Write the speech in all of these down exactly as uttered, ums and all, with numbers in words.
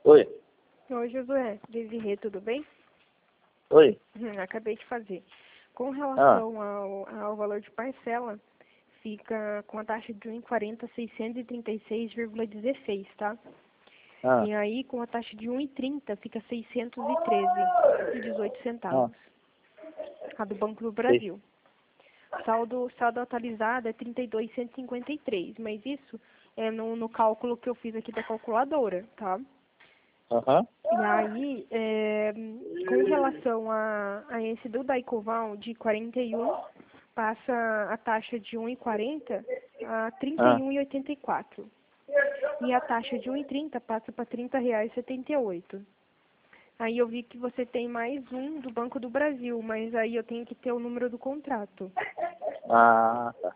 Oi. Oi, Josué. Desirê, tudo bem? Oi. Hum, acabei de fazer. Com Ah, relação ao, ao valor de parcela, fica com a taxa de um e quarenta, seiscentos e trinta e seis vírgula dezesseis, tá? ah, E aí, com a taxa de um e trinta, fica seiscentos e treze e dezoito ah. centavos. A do Banco do Sei. Brasil. Saldo, saldo atualizado é trinta e dois mil cento e cinquenta e três, mas isso é no, no cálculo que eu fiz aqui da calculadora, tá? Aham. E aí, é, com relação a, a esse do Daicoval de quarenta e um, passa a taxa de um e quarenta a trinta e Ah. um e oitenta e quatro. E a taxa de um e trinta passa para trinta reais e setenta e oito. Aí eu vi que você tem mais um do Banco do Brasil, mas aí eu tenho que ter o número do contrato. Ah, tá.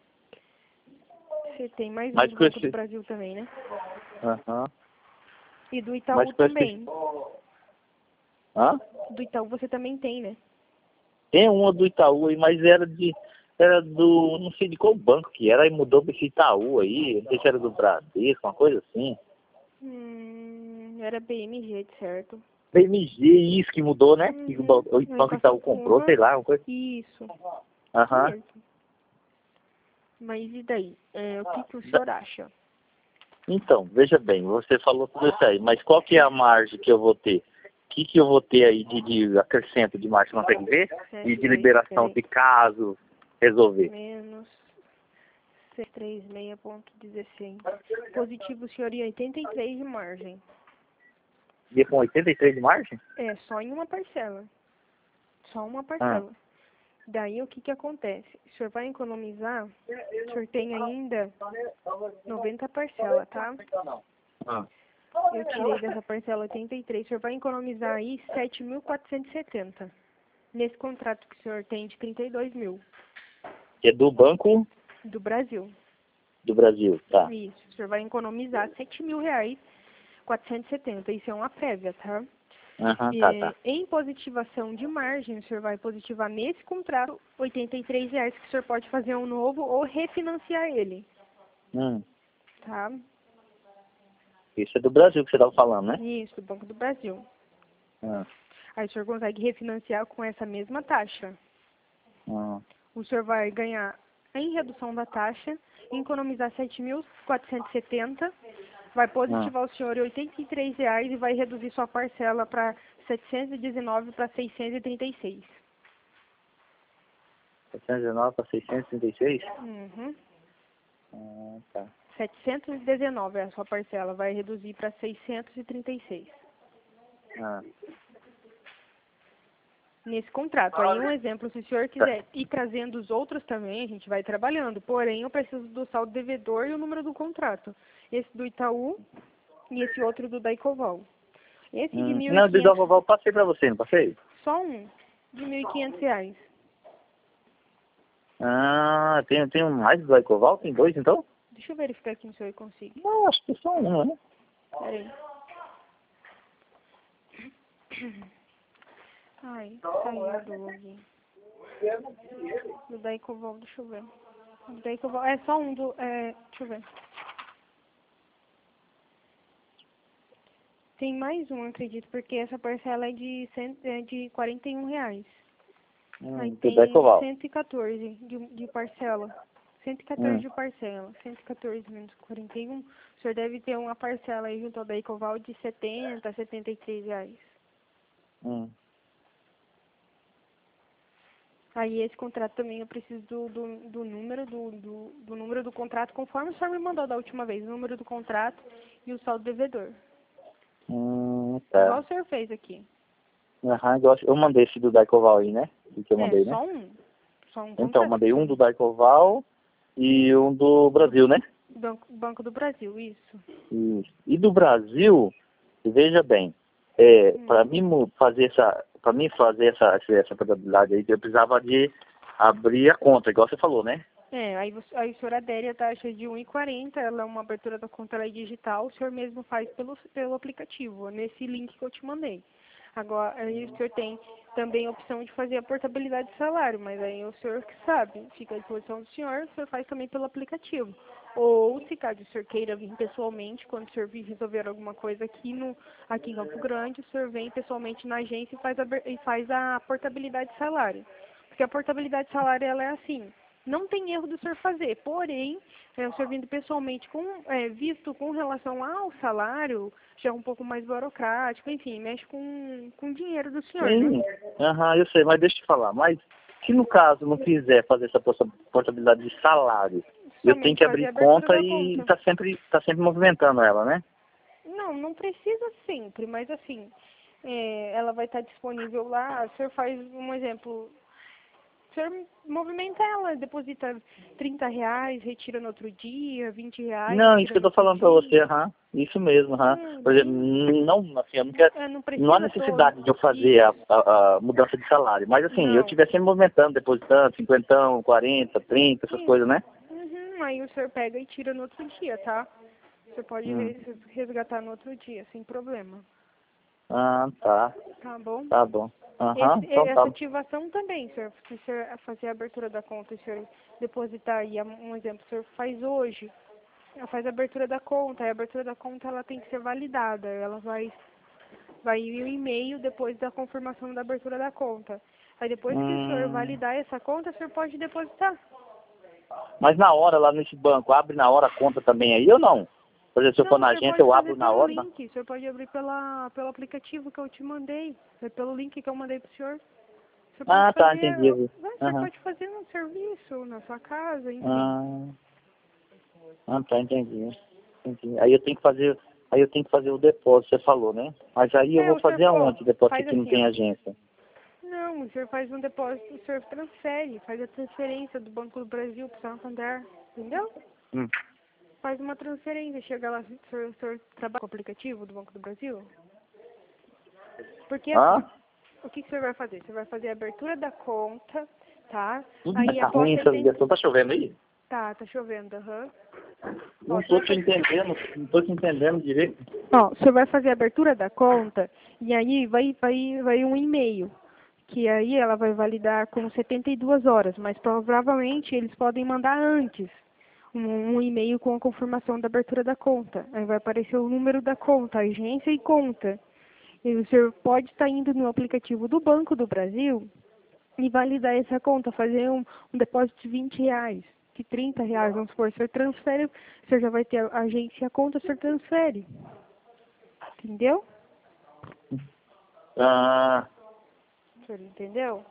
Você tem mais um Mas do com Banco do esse... Brasil também, né? Aham. E do Mas Itaú com esse... também. Hã? Do Itaú você também tem, né? Tem uma do Itaú aí, mas era de... Era do... Não sei de qual banco que era, aí mudou pra esse Itaú aí. Não sei se era do Bradesco, uma coisa assim. Hum, era B M G, certo? B M G, isso que mudou, né? Que o Uhum. banco, o Aí banco passou Itaú por comprou, uma. sei lá, uma coisa. Isso. Isso Aham. mesmo. Mas e daí? É, o que, que o Da- senhor acha? Então, veja bem, você falou tudo isso aí, mas qual que é a margem que eu vou ter? O que, que eu vou ter aí de, de acrescento de margem, consegue ver? E de sete, oito, liberação peraí. de caso resolver. Menos seiscentos e trinta e seis ponto dezesseis. Positivo, senhor, e oitenta e três de margem. Ia com oitenta e três de margem? É, só em uma parcela. Só uma Ah, parcela. Daí o que que acontece? O senhor vai economizar, o senhor tem ainda noventa parcelas, tá? ah. Eu tirei dessa parcela oitenta e três, o senhor vai economizar aí sete mil quatrocentos e setenta. Nesse contrato que o senhor tem de trinta e dois mil, Que é do Banco do Brasil. do Brasil, tá. Isso, o senhor vai economizar sete mil reais quatrocentos e setenta. Isso é uma prévia, tá? Aham, tá, E, tá. em positivação de margem, o senhor vai positivar nesse contrato oitenta e três reais que o senhor pode fazer um novo ou refinanciar ele, Hum, tá? isso é do Brasil que você estava falando, né? Isso, do Banco do Brasil. Ah, Aí o senhor consegue refinanciar com essa mesma taxa. ah, O senhor vai ganhar em redução da taxa, economizar sete mil quatrocentos e setenta, vai ah. positivar o senhor em oitenta e três reais e vai reduzir sua parcela para setecentos e dezenove para seiscentos e trinta e seis. setecentos e dezenove para seiscentos e trinta e seis? Uhum. Ah, tá. setecentos e dezenove é a sua parcela, vai reduzir para seiscentos e trinta e seis. Ah, Nesse contrato. Aí um exemplo, se o senhor tá. quiser ir trazendo os outros também, a gente vai trabalhando. Porém, eu preciso do saldo devedor e o número do contrato. Esse do Itaú e esse outro do Daicoval. Esse de Hum, mil e não, do quinhentos, Vovó eu passei para você, não passei? só um, de mil e quinhentos reais. Ah, tem, tem um mais do Daicoval? Tem dois, então? Deixa eu verificar aqui se eu consigo. Não, acho que só um, né? Pera aí. Ai, saiu do login. Do Daicoval, deixa eu ver. Do Daicoval, é só um do, é, deixa eu ver. Tem mais um, acredito, porque essa parcela é de, cem, é de quarenta e um reais. Aí Hum, do tem Daicoval. cento e quatorze de, de parcela. cento e quatorze Hum, de parcela. cento e quatorze menos quarenta e um. O senhor deve ter uma parcela aí junto ao Daicoval de setenta, setenta e três reais. hum. Aí esse contrato também eu preciso do, do, do número do, do, do número do contrato, conforme o senhor me mandou da última vez, o número do contrato e o saldo devedor. Hum, Igual tá. o senhor fez aqui. Aham, igual- eu mandei esse do Daicoval aí, né? O que eu É, mandei, né? só um. Só um Então, eu contrato que o mandei um senhor do me... Daicoval e um do Brasil, né? Banco, Banco do Brasil, isso. Isso. E do Brasil, veja bem, é, Hum. para mim mu- fazer essa, para mim fazer essa, essa essa probabilidade aí, eu precisava de abrir a conta, igual você falou, né? É, aí, você, aí o senhor adere a taxa de um e quarenta, ela é uma abertura da conta lá digital, o senhor mesmo faz pelo, pelo aplicativo, nesse link que eu te mandei. Agora, aí o senhor tem também a opção de fazer a portabilidade de salário, mas aí o senhor que sabe, fica à disposição do senhor, o senhor faz também pelo aplicativo. Ou, se caso o senhor queira vir pessoalmente, quando o senhor vir resolver alguma coisa aqui, no, aqui em Campo Grande, o senhor vem pessoalmente na agência e faz a, e faz a portabilidade de salário. Porque a portabilidade de salário, ela é assim, não tem erro do senhor fazer, porém, é, o senhor vindo pessoalmente com é, visto com relação ao salário, já é um pouco mais burocrático, enfim, mexe com, com o dinheiro do senhor, Sim, né? aham, eu sei, mas deixa eu te falar. Mas se no caso não quiser fazer essa porta- portabilidade de salário, eu tenho Somente que fazer abrir a abertura conta da e conta. tá sempre, tá sempre movimentando ela, né? Não, não precisa sempre, mas assim, é, ela vai estar disponível lá, o senhor faz um exemplo, o senhor movimenta ela, deposita trinta reais, retira no outro dia, vinte reais, Não, isso retira que eu no tô outro falando pra você, dia. aham. Isso mesmo, aham. Hum, Por exemplo, bem, não, assim, eu não quero, é, não não há precisa todo. necessidade de eu fazer a, Isso, a, a mudança de salário. Mas assim, eu não. estiver sempre movimentando, depositando, cinquentão, quarenta, trinta, essas Isso. coisas, né? Uhum, aí o senhor pega e tira no outro dia, tá? Você pode Hum. res- resgatar no outro dia, sem problema. Ah, tá. Tá bom? Tá bom. Aham, Esse, então essa tá. ativação também, senhor, se o senhor fazer a abertura da conta, o senhor depositar aí, um exemplo, o senhor faz hoje, faz a abertura da conta, a abertura da conta ela tem que ser validada, ela vai, vai ir um e-mail depois da confirmação da abertura da conta. Aí depois que o senhor Hum. validar essa conta, o senhor pode depositar. Mas na hora, lá nesse banco, abre na hora a conta também aí ou não? Por exemplo, se eu for Não, o na senhor agência, pode eu fazer abro na pelo hora? Não? link, o senhor pode abrir pela, pelo aplicativo que eu te mandei, é pelo link que eu mandei pro senhor. Você pode Ah, tá, fazer, entendi. né, você Aham. pode fazer no serviço, na sua casa, enfim. Ah, ah, tá, entendi. Entendi. Aí eu tenho que fazer, aí eu tenho que fazer o depósito, você falou, né? Mas aí eu É, vou o senhor, fazer ó, aonde o depósito faz aqui não assim, tem ó. agência? Não, o senhor faz um depósito, o senhor transfere, faz a transferência do Banco do Brasil pro Santander, entendeu? Hum. Faz uma transferência, chega lá, o senhor, o senhor trabalha com o aplicativo do Banco do Brasil? Porque assim, Ah? o que, que o senhor vai fazer? Você vai fazer a abertura da conta, tá? Hum, Aí tá após ruim essa setenta... ligação, tá chovendo aí? Tá, tá chovendo, aham. Ó, Não o tô senhor te faz... entendendo, não tô te entendendo direito. Ó, o senhor vai fazer a abertura da conta e aí vai, vai, vai um e-mail, que aí ela vai validar com setenta e duas horas, mas provavelmente eles podem mandar antes um, um e-mail com a confirmação da abertura da conta. Aí vai aparecer o número da conta, agência e conta. E o senhor pode estar indo no aplicativo do Banco do Brasil e validar essa conta, fazer um, um depósito de vinte reais, de trinta reais, vamos supor, o senhor transfere, o senhor já vai ter a agência e a conta, o senhor transfere. Entendeu? Ah, O senhor entendeu?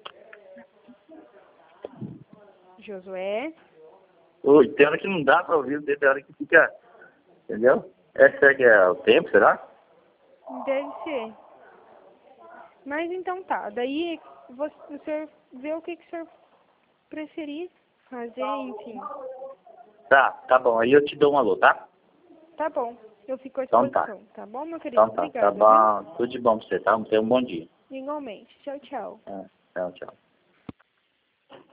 Josué? oi, tem hora que não dá pra ouvir, tem hora que fica, entendeu? Essa é que é o tempo, será? Deve ser. Mas então tá. Daí você, o senhor vê o que, que o senhor preferir fazer, enfim. Tá, tá bom, aí eu te dou um alô, tá? Tá bom. Eu fico à Então tá. disposição. Tá bom, meu querido? Então tá, tá Obrigada, viu? bom. Tudo de bom pra você, tá? Tenha um bom dia. Igualmente. Tchau, tchau. É, tchau, tchau.